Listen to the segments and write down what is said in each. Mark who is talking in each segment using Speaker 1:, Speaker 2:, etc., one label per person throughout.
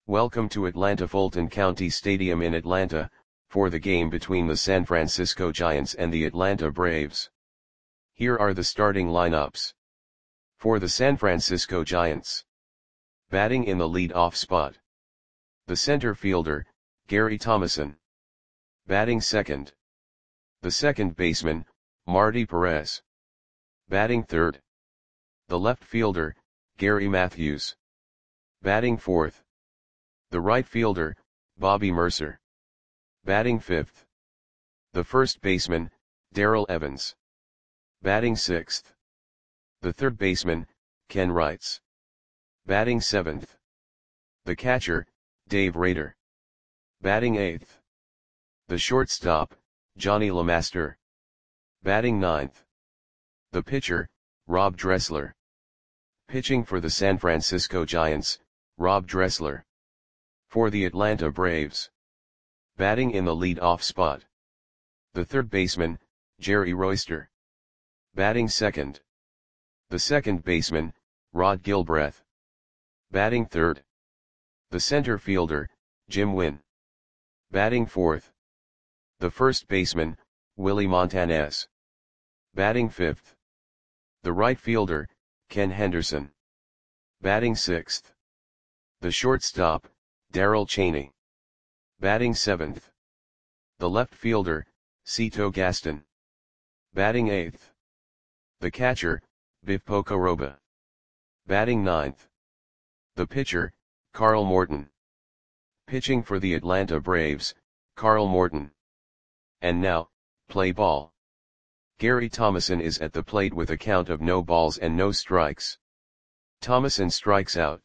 Speaker 1: Welcome to Atlanta Fulton County Stadium in Atlanta, for the game between the San Francisco Giants and the Atlanta Braves. Here are the starting lineups. For the San Francisco Giants. Batting in the lead-off spot. The center fielder, Gary Thomasson. Batting second. The second baseman, Marty Perez. Batting third. The left fielder, Gary Matthews. Batting fourth. The right fielder, Bobby Murcer. Batting fifth. The first baseman, Darrell Evans. Batting sixth. The third baseman, Ken Wrights. Batting seventh. The catcher, Dave Rader. Batting eighth. The shortstop, Johnny LeMaster. Batting ninth. The pitcher, Rob Dressler. Pitching for the San Francisco Giants, Rob Dressler. For the Atlanta Braves. Batting in the lead-off spot. The third baseman, Jerry Royster. Batting second. The second baseman, Rod Gilbreth. Batting third. The center fielder, Jim Wynn. Batting fourth. The first baseman, Willie Montanez. Batting fifth. The right fielder, Ken Henderson. Batting sixth. The shortstop, Darrell Chaney. Batting seventh. The left fielder, Cito Gaston. Batting eighth. The catcher, Viv Pocoroba. Batting ninth. The pitcher, Carl Morton. Pitching for the Atlanta Braves, Carl Morton. And now, play ball. Gary Thomasson is at the plate with a count of no balls and no strikes. Thomasson strikes out.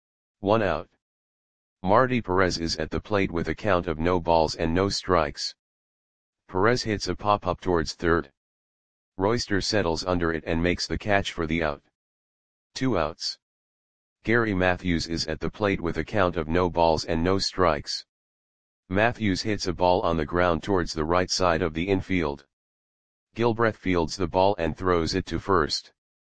Speaker 1: 1 out. Marty Perez is at the plate with a count of no balls and no strikes. Perez hits a pop-up towards third. Royster settles under it and makes the catch for the out. 2 outs. Gary Matthews is at the plate with a count of no balls and no strikes. Matthews hits a ball on the ground towards the right side of the infield. Gilbreth fields the ball and throws it to first.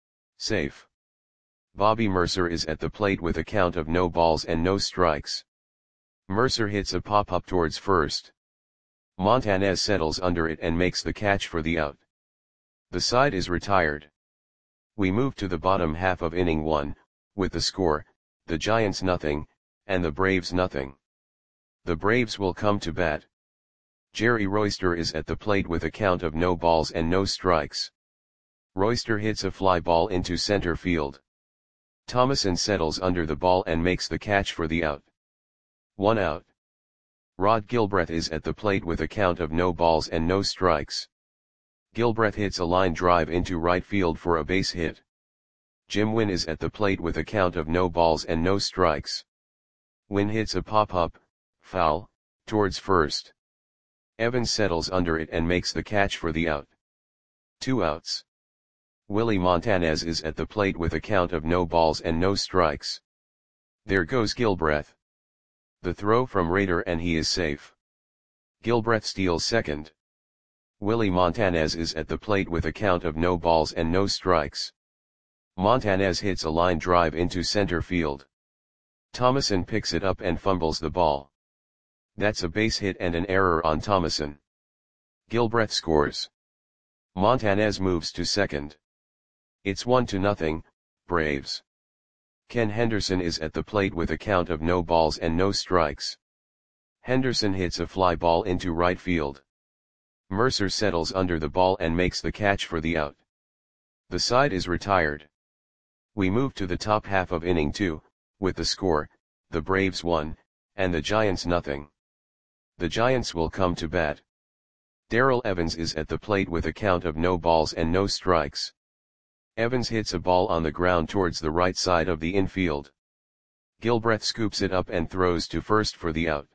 Speaker 1: Safe. Bobby Murcer is at the plate with a count of no balls and no strikes. Murcer hits a pop-up towards first. Montanez settles under it and makes the catch for the out. The side is retired. We move to the bottom half of inning 1, with the score, the Giants nothing, and the Braves nothing. The Braves will come to bat. Jerry Royster is at the plate with a count of no balls and no strikes. Royster hits a fly ball into center field. Thomasson settles under the ball and makes the catch for the out. 1 out. Rod Gilbreth is at the plate with a count of no balls and no strikes. Gilbreth hits a line drive into right field for a base hit. Jim Wynn is at the plate with a count of no balls and no strikes. Wynn hits a pop-up, foul, towards first. Evans settles under it and makes the catch for the out. 2 outs. Willie Montanez is at the plate with a count of no balls and no strikes. There goes Gilbreth. The throw from Rader and he is safe. Gilbreth steals second. Willie Montanez is at the plate with a count of no balls and no strikes. Montanez hits a line drive into center field. Thomasson picks it up and fumbles the ball. That's a base hit and an error on Thomasson. Gilbreth scores. Montanez moves to second. It's 1-0, Braves. Ken Henderson is at the plate with a count of no balls and no strikes. Henderson hits a fly ball into right field. Murcer settles under the ball and makes the catch for the out. The side is retired. We move to the top half of inning 2, with the score, the Braves 1, and the Giants nothing. The Giants will come to bat. Darrell Evans is at the plate with a count of no balls and no strikes. Evans hits a ball on the ground towards the right side of the infield. Gilbreth scoops it up and throws to first for the out.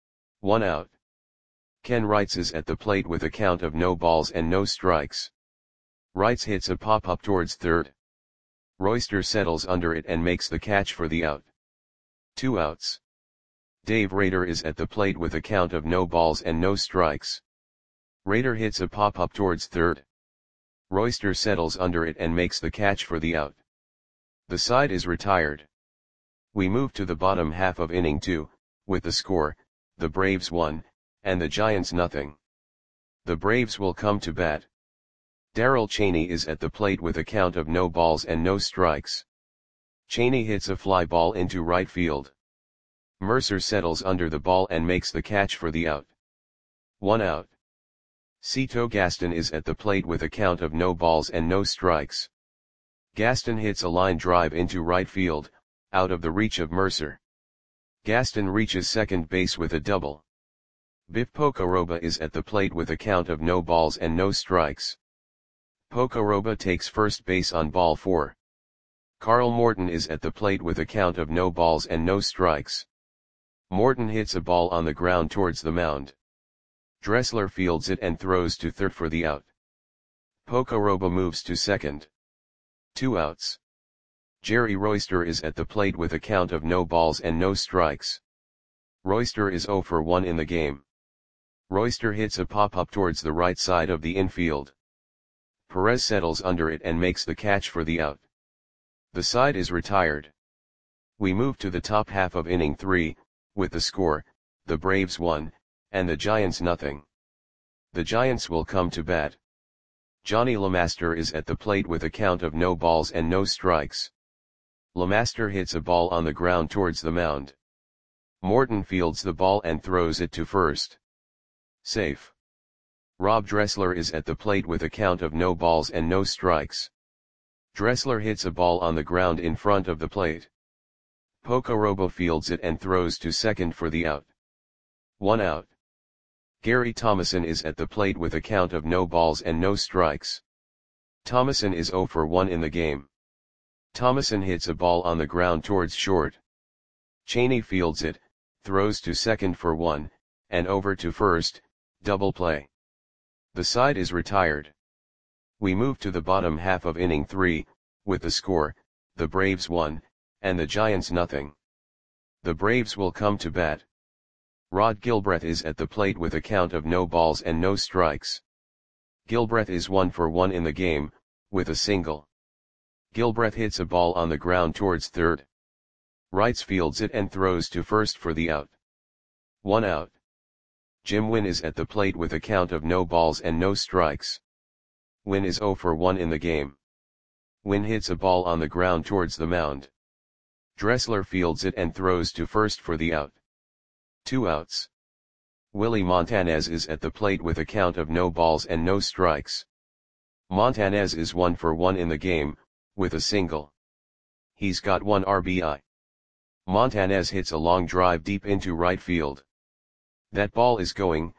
Speaker 1: 1 out. Ken Wrights is at the plate with a count of no balls and no strikes. Wrights hits a pop-up towards third. Royster settles under it and makes the catch for the out. 2 outs. Dave Rader is at the plate with a count of no balls and no strikes. Rader hits a pop-up towards third. Royster settles under it and makes the catch for the out. The side is retired. We move to the bottom half of inning 2, with the score, the Braves 1, and the Giants nothing. The Braves will come to bat. Darrell Chaney is at the plate with a count of no balls and no strikes. Chaney hits a fly ball into right field. Mercer settles under the ball and makes the catch for the out. 1 out. Cito Gaston is at the plate with a count of no balls and no strikes. Gaston hits a line drive into right field, out of the reach of Mercer. Gaston reaches second base with a double. Biff Pocoroba is at the plate with a count of no balls and no strikes. Pocoroba takes first base on ball 4. Carl Morton is at the plate with a count of no balls and no strikes. Morton hits a ball on the ground towards the mound. Dressler fields it and throws to third for the out. Pocoroba moves to second. 2 outs. Jerry Royster is at the plate with a count of no balls and no strikes. Royster is 0 for 1 in the game. Royster hits a pop-up towards the right side of the infield. Perez settles under it and makes the catch for the out. The side is retired. We move to the top half of inning 3, with the score, the Braves 1, and the Giants nothing. The Giants will come to bat. Johnny LeMaster is at the plate with a count of no balls and no strikes. LeMaster hits a ball on the ground towards the mound. Morton fields the ball and throws it to first. Safe. Rob Dressler is at the plate with a count of no balls and no strikes. Dressler hits a ball on the ground in front of the plate. Pocoroba fields it and throws to second for the out. 1 out. Gary Thomason is at the plate with a count of no balls and no strikes. Thomason is 0 for 1 in the game. Thomason hits a ball on the ground towards short. Chaney fields it, throws to second for 1, and over to first, double play. The side is retired. We move to the bottom half of inning 3, with the score, the Braves 1, and the Giants nothing. The Braves will come to bat. Rod Gilbreth is at the plate with a count of no balls and no strikes. Gilbreth is 1 for 1 in the game, with a single. Gilbreth hits a ball on the ground towards third. Wrights fields it and throws to first for the out. 1 out. Jim Wynn is at the plate with a count of no balls and no strikes. Wynn is 0 for 1 in the game. Wynn hits a ball on the ground towards the mound. Dressler fields it and throws to first for the out. 2 outs. Willie Montanez is at the plate with a count of no balls and no strikes. Montanez is 1 for 1 in the game, with a single. He's got 1 RBI. Montanez hits a long drive deep into right field. That ball is gone.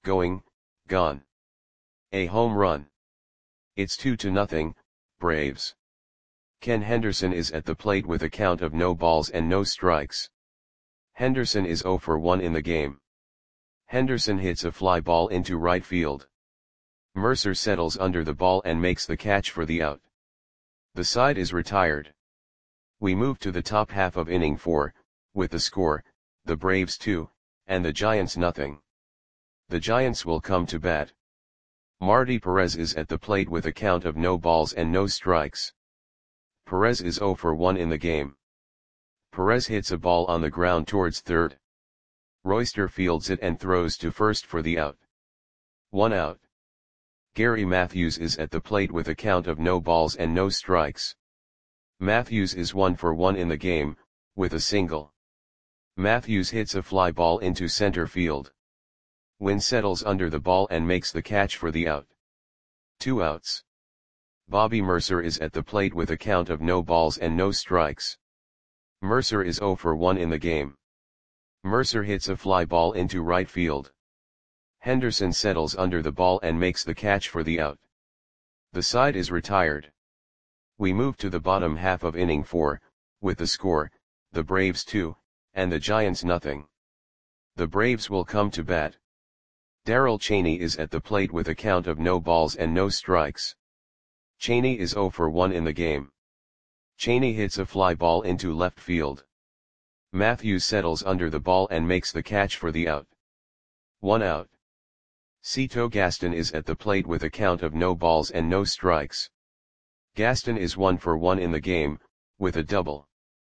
Speaker 1: A home run. It's 2-0, Braves. Ken Henderson is at the plate with a count of no balls and no strikes. Henderson is 0 for 1 in the game. Henderson hits a fly ball into right field. Mercer settles under the ball and makes the catch for the out. The side is retired. We move to the top half of inning 4, with the score, the Braves 2, and the Giants nothing. The Giants will come to bat. Marty Perez is at the plate with a count of no balls and no strikes. Perez is 0 for 1 in the game. Perez hits a ball on the ground towards third. Royster fields it and throws to first for the out. 1 out. Gary Matthews is at the plate with a count of no balls and no strikes. Matthews is 1 for 1 in the game, with a single. Matthews hits a fly ball into center field. Wynn settles under the ball and makes the catch for the out. 2 outs. Bobby Mercer is at the plate with a count of no balls and no strikes. Mercer is 0 for 1 in the game. Mercer hits a fly ball into right field. Henderson settles under the ball and makes the catch for the out. The side is retired. We move to the bottom half of inning 4, with the score, the Braves 2, and the Giants nothing. The Braves will come to bat. Darrell Chaney is at the plate with a count of no balls and no strikes. Chaney is 0 for 1 in the game. Chaney hits a fly ball into left field. Matthews settles under the ball and makes the catch for the out. 1 out. Cito Gaston is at the plate with a count of no balls and no strikes. Gaston is 1 for 1 in the game, with a double.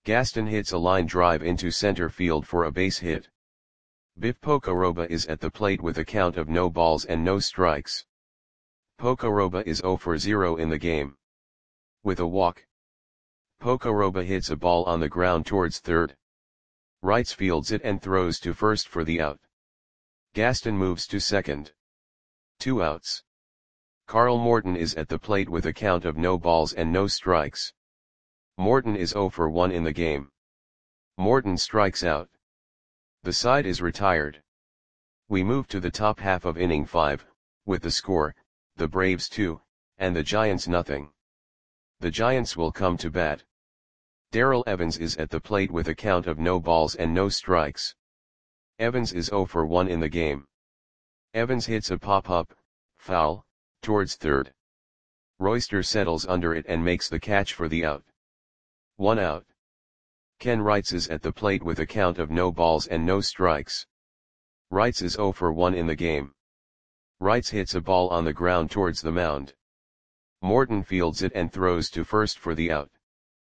Speaker 1: Gaston hits a line drive into center field for a base hit. Biff Pocoroba is at the plate with a count of no balls and no strikes. Pocoroba is 0 for 0 in the game. With a walk, Pocoroba hits a ball on the ground towards third. Wrights fields it and throws to first for the out. Gaston moves to second. 2 outs. Carl Morton is at the plate with a count of no balls and no strikes. Morton is 0 for 1 in the game. Morton strikes out. The side is retired. We move to the top half of inning 5, with the score, the Braves 2, and the Giants nothing. The Giants will come to bat. Darrell Evans is at the plate with a count of no balls and no strikes. Evans is 0 for 1 in the game. Evans hits a pop-up, foul, towards third. Royster settles under it and makes the catch for the out. 1 out. Ken Wrights is at the plate with a count of no balls and no strikes. Wrights is 0 for 1 in the game. Wrights hits a ball on the ground towards the mound. Morton fields it and throws to first for the out.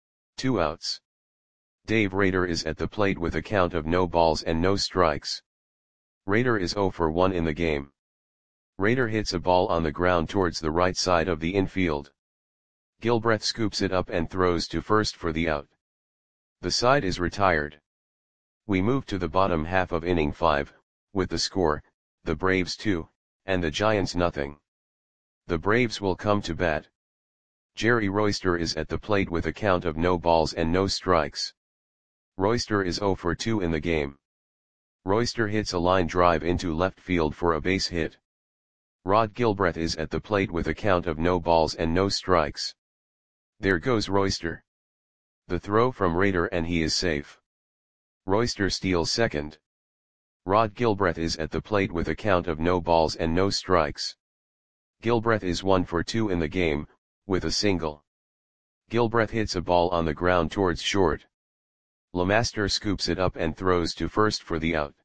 Speaker 1: 2 outs. Dave Rader is at the plate with a count of no balls and no strikes. Rader is 0 for 1 in the game. Rader hits a ball on the ground towards the right side of the infield. Gilbreth scoops it up and throws to first for the out. The side is retired. We move to the bottom half of inning 5, with the score, the Braves 2, and the Giants nothing. The Braves will come to bat. Jerry Royster is at the plate with a count of no balls and no strikes. Royster is 0 for 2 in the game. Royster hits a line drive into left field for a base hit. Rod Gilbreth is at the plate with a count of no balls and no strikes. There goes Royster. The throw from Rader and he is safe. Royster steals second. Rod Gilbreth is at the plate with a count of no balls and no strikes. Gilbreth is 1 for 2 in the game, with a single. Gilbreth hits a ball on the ground towards short. LeMaster scoops it up and throws to first for the out.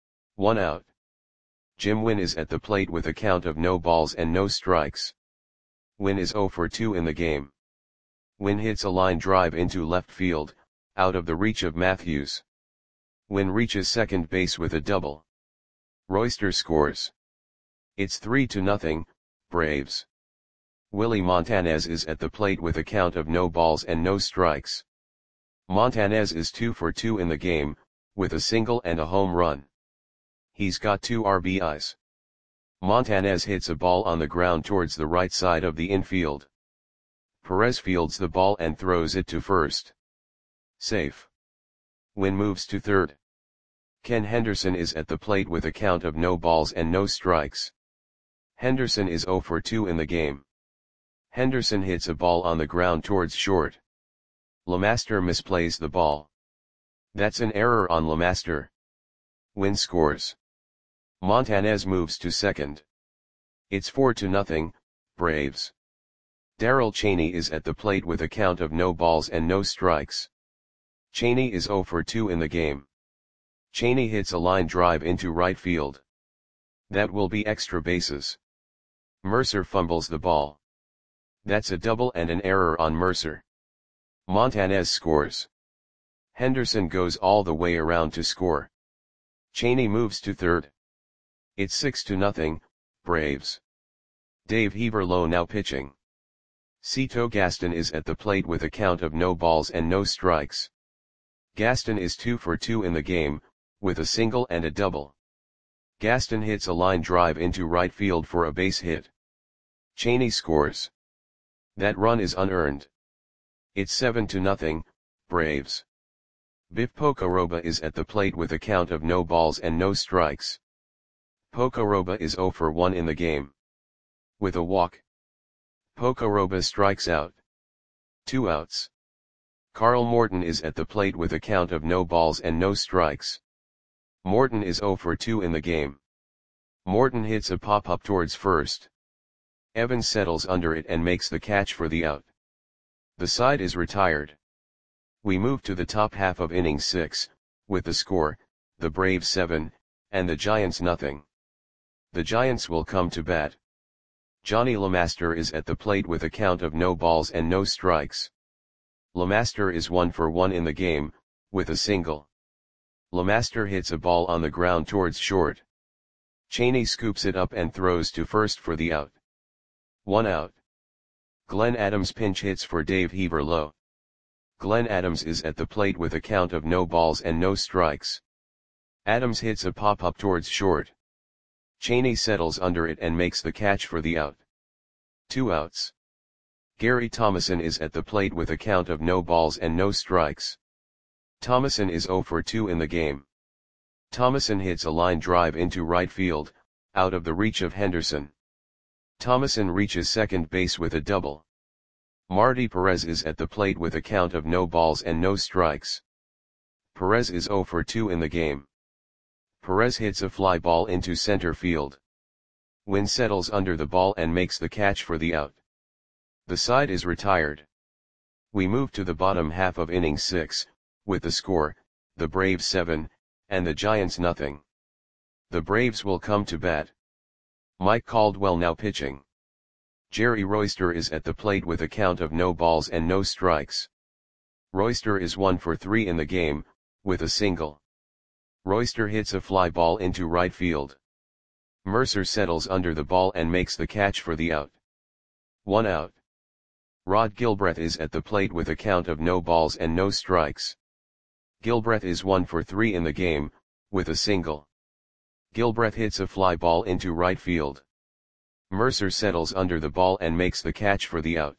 Speaker 1: 1 out. Jim Wynn is at the plate with a count of no balls and no strikes. Wynn is 0 for 2 in the game. Wynn hits a line drive into left field, out of the reach of Matthews. Wynn reaches second base with a double. Royster scores. It's 3-0, Braves. Willie Montanez is at the plate with a count of no balls and no strikes. Montanez is 2 for 2 in the game, with a single and a home run. He's got 2 RBIs. Montanez hits a ball on the ground towards the right side of the infield. Perez fields the ball and throws it to first. Safe. Wynn moves to third. Ken Henderson is at the plate with a count of no balls and no strikes. Henderson is 0 for 2 in the game. Henderson hits a ball on the ground towards short. LeMaster misplays the ball. That's an error on LeMaster. Wynn scores. Montanez moves to second. It's 4-0, Braves. Darrell Chaney is at the plate with a count of no balls and no strikes. Chaney is 0 for 2 in the game. Chaney hits a line drive into right field. That will be extra bases. Mercer fumbles the ball. That's a double and an error on Mercer. Montanez scores. Henderson goes all the way around to score. Chaney moves to third. It's 6-0, Braves. Dave Heaverlo now pitching. Cito Gaston is at the plate with a count of no balls and no strikes. Gaston is 2 for 2 in the game, with a single and a double. Gaston hits a line drive into right field for a base hit. Chaney scores. That run is unearned. It's 7-0, Braves. Biff Pocoroba is at the plate with a count of no balls and no strikes. Pocoroba is 0 for 1 in the game. With a walk, Pocoroba strikes out. 2 outs. Carl Morton is at the plate with a count of no balls and no strikes. Morton is 0 for 2 in the game. Morton hits a pop-up towards first. Evans settles under it and makes the catch for the out. The side is retired. We move to the top half of inning 6, with the score, the Braves 7, and the Giants nothing. The Giants will come to bat. Johnny LeMaster is at the plate with a count of no balls and no strikes. LeMaster is 1 for 1 in the game, with a single. LeMaster hits a ball on the ground towards short. Cheney scoops it up and throws to first for the out. 1 out. Glenn Adams pinch hits for Dave Heaver low. Glenn Adams is at the plate with a count of no balls and no strikes. Adams hits a pop-up towards short. Cheney settles under it and makes the catch for the out. 2 outs. Gary Thomason is at the plate with a count of no balls and no strikes. Thomason is 0 for 2 in the game. Thomason hits a line drive into right field, out of the reach of Henderson. Thomason reaches second base with a double. Marty Perez is at the plate with a count of no balls and no strikes. Perez is 0 for 2 in the game. Perez hits a fly ball into center field. Wynn settles under the ball and makes the catch for the out. The side is retired. We move to the bottom half of inning 6, with the score, the Braves 7, and the Giants nothing. The Braves will come to bat. Mike Caldwell now pitching. Jerry Royster is at the plate with a count of no balls and no strikes. Royster is 1 for 3 in the game, with a single. Royster hits a fly ball into right field. Mercer settles under the ball and makes the catch for the out. 1 out. Rod Gilbreth is at the plate with a count of no balls and no strikes. Gilbreth is 1 for 3 in the game, with a single. Gilbreth hits a fly ball into right field. Mercer settles under the ball and makes the catch for the out.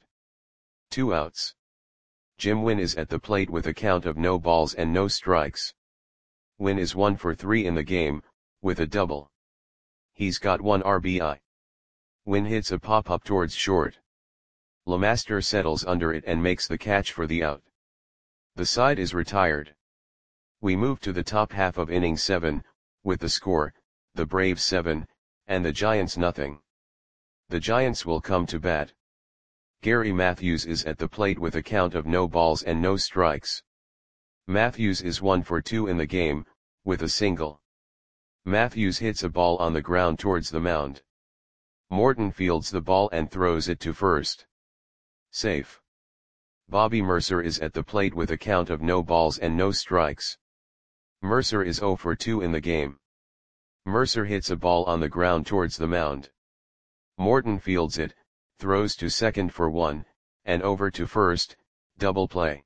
Speaker 1: 2 outs. Jim Wynn is at the plate with a count of no balls and no strikes. Wynn is 1 for 3 in the game, with a double. He's got 1 RBI. Wynn hits a pop-up towards short. LeMaster settles under it and makes the catch for the out. The side is retired. We move to the top half of inning 7, with the score, the Braves 7, and the Giants nothing. The Giants will come to bat. Gary Matthews is at the plate with a count of no balls and no strikes. Matthews is 1 for 2 in the game, with a single. Matthews hits a ball on the ground towards the mound. Morton fields the ball and throws it to first. Safe. Bobby Mercer is at the plate with a count of no balls and no strikes. Mercer is 0 for 2 in the game. Mercer hits a ball on the ground towards the mound. Morton fields it, throws to second for 1, and over to first, double play.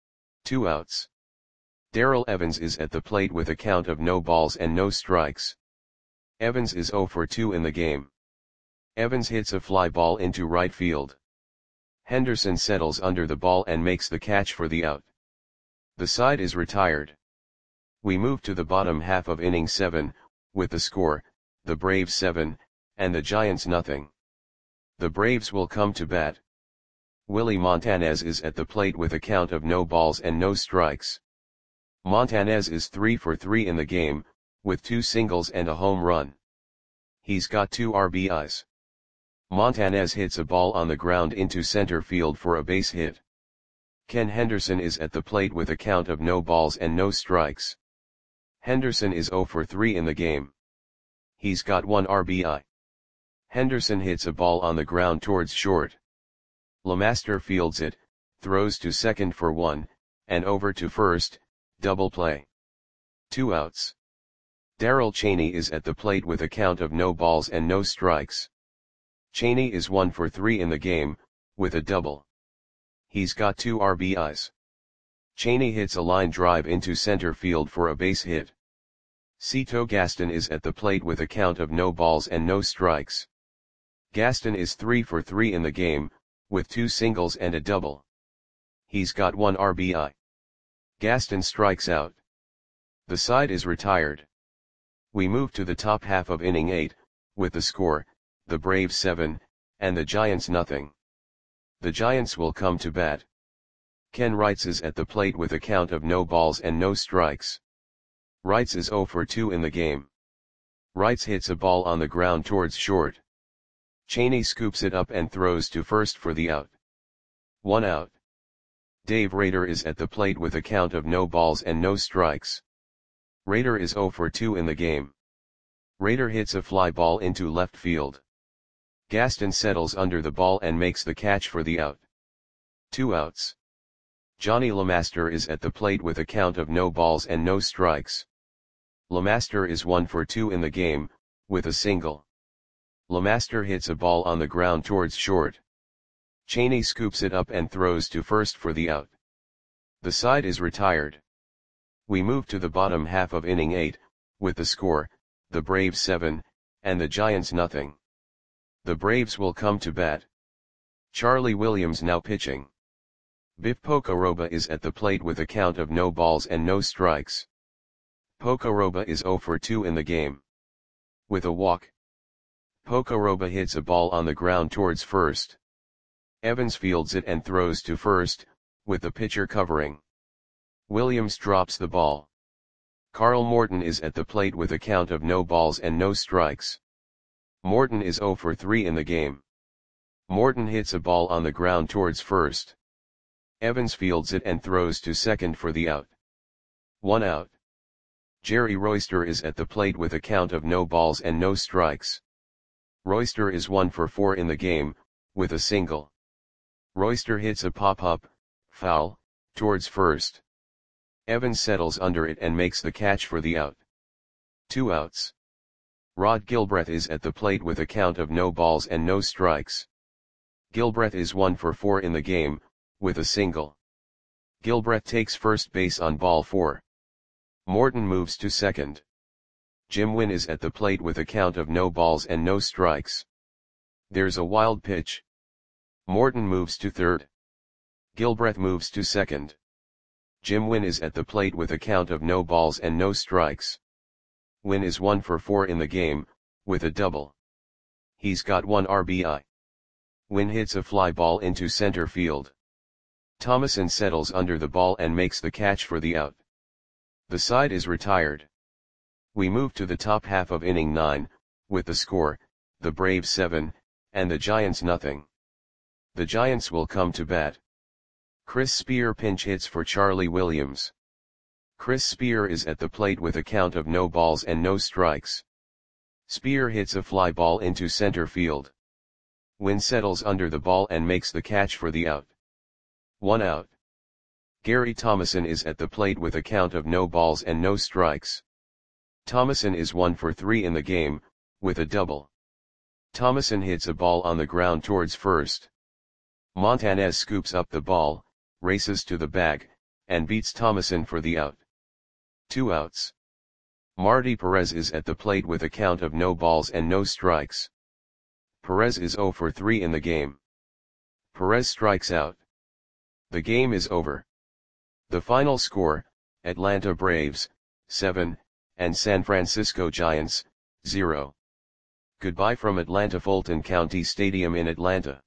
Speaker 1: 2 outs. Darrell Evans is at the plate with a count of no balls and no strikes. Evans is 0 for 2 in the game. Evans hits a fly ball into right field. Henderson settles under the ball and makes the catch for the out. The side is retired. We move to the bottom half of inning 7, with the score, the Braves 7, and the Giants nothing. The Braves will come to bat. Willie Montanez is at the plate with a count of no balls and no strikes. Montanez is 3 for 3 in the game, with 2 singles and a home run. He's got 2 RBIs. Montanez hits a ball on the ground into center field for a base hit. Ken Henderson is at the plate with a count of no balls and no strikes. Henderson is 0 for 3 in the game. He's got 1 RBI. Henderson hits a ball on the ground towards short. LeMaster fields it, throws to second for 1, and over to first, double play. 2 outs. Darrell Cheney is at the plate with a count of no balls and no strikes. Cheney is 1 for 3 in the game, with a double. He's got 2 RBIs. Cheney hits a line drive into center field for a base hit. Cito Gaston is at the plate with a count of no balls and no strikes. Gaston is 3 for 3 in the game, with 2 singles and a double. He's got 1 RBI. Gaston strikes out. The side is retired. We move to the top half of inning 8, with the score, the Braves 7, and the Giants nothing. The Giants will come to bat. Ken Wrights is at the plate with a count of no balls and no strikes. Wrights is 0 for 2 in the game. Wrights hits a ball on the ground towards short. Cheney scoops it up and throws to first for the out. 1 out. Dave Rader is at the plate with a count of no balls and no strikes. Rader is 0 for 2 in the game. Rader hits a fly ball into left field. Gaston settles under the ball and makes the catch for the out. 2 outs. Johnny LeMaster is at the plate with a count of no balls and no strikes. LeMaster is 1 for 2 in the game, with a single. LeMaster hits a ball on the ground towards short. Cheney scoops it up and throws to first for the out. The side is retired. We move to the bottom half of inning 8, with the score, the Braves 7, and the Giants nothing. The Braves will come to bat. Charlie Williams now pitching. Biff Pocoroba is at the plate with a count of no balls and no strikes. Pocoroba is 0 for 2 in the game. With a walk. Pocoroba hits a ball on the ground towards first. Evans fields it and throws to first, with the pitcher covering. Williams drops the ball. Carl Morton is at the plate with a count of no balls and no strikes. Morton is 0 for 3 in the game. Morton hits a ball on the ground towards first. Evans fields it and throws to second for the out. 1 out. Jerry Royster is at the plate with a count of no balls and no strikes. Royster is 1 for 4 in the game, with a single. Royster hits a pop-up, foul, towards first. Evans settles under it and makes the catch for the out. 2 outs. Rod Gilbreth is at the plate with a count of no balls and no strikes. Gilbreth is 1 for 4 in the game, with a single. Gilbreth takes first base on ball 4. Morton moves to second. Jim Wynn is at the plate with a count of no balls and no strikes. There's a wild pitch. Morton moves to third. Gilbreth moves to second. Jim Wynn is at the plate with a count of no balls and no strikes. Wynn is 1 for 4 in the game, with a double. He's got 1 RBI. Wynn hits a fly ball into center field. Thomason settles under the ball and makes the catch for the out. The side is retired. We move to the top half of inning 9, with the score, the Braves 7, and the Giants nothing. The Giants will come to bat. Chris Spear pinch hits for Charlie Williams. Chris Spear is at the plate with a count of no balls and no strikes. Spear hits a fly ball into center field. Wynn settles under the ball and makes the catch for the out. 1 out. Gary Thomason is at the plate with a count of no balls and no strikes. Thomason is 1 for 3 in the game, with a double. Thomason hits a ball on the ground towards first. Montanez scoops up the ball, races to the bag, and beats Thomason for the out. 2 outs. Marty Perez is at the plate with a count of no balls and no strikes. Perez is 0 for 3 in the game. Perez strikes out. The game is over. The final score, Atlanta Braves, 7, and San Francisco Giants, 0. Goodbye from Atlanta Fulton County Stadium in Atlanta.